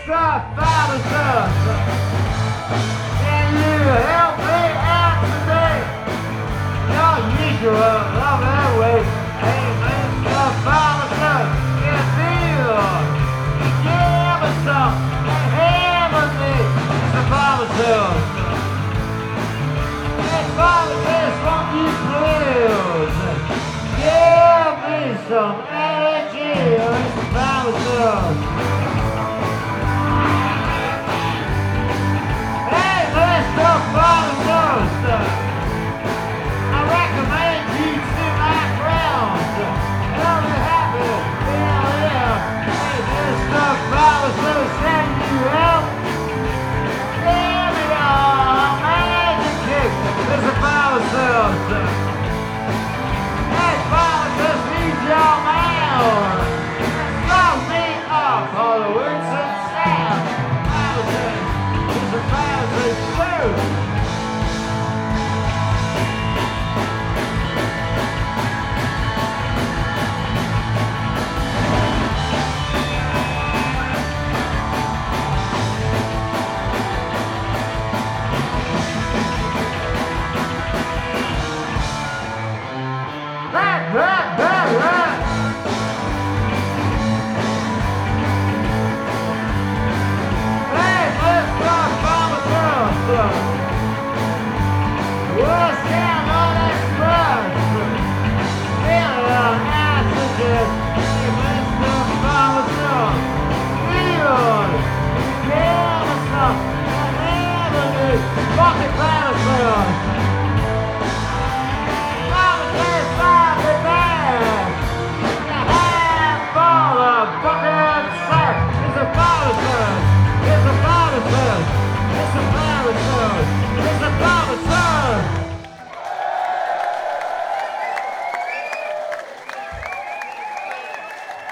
Mr. Pharmacist, can you help me out today? Your usual love that way. Hey, Mr. Pharmacist, can you give me some? Hammer me, Mr. Pharmacist. Hey, Pharmacist, won't you please give me some energy, Mr. Pharmacist? Hey, Mr. Pharmacist, I recommend you to my friends. I'll be happy being here. Hey, Mr. Pharmacist, can you help? Give me your magic kick, Mr. Pharmacist. Hey, Pharmacist, need your mail.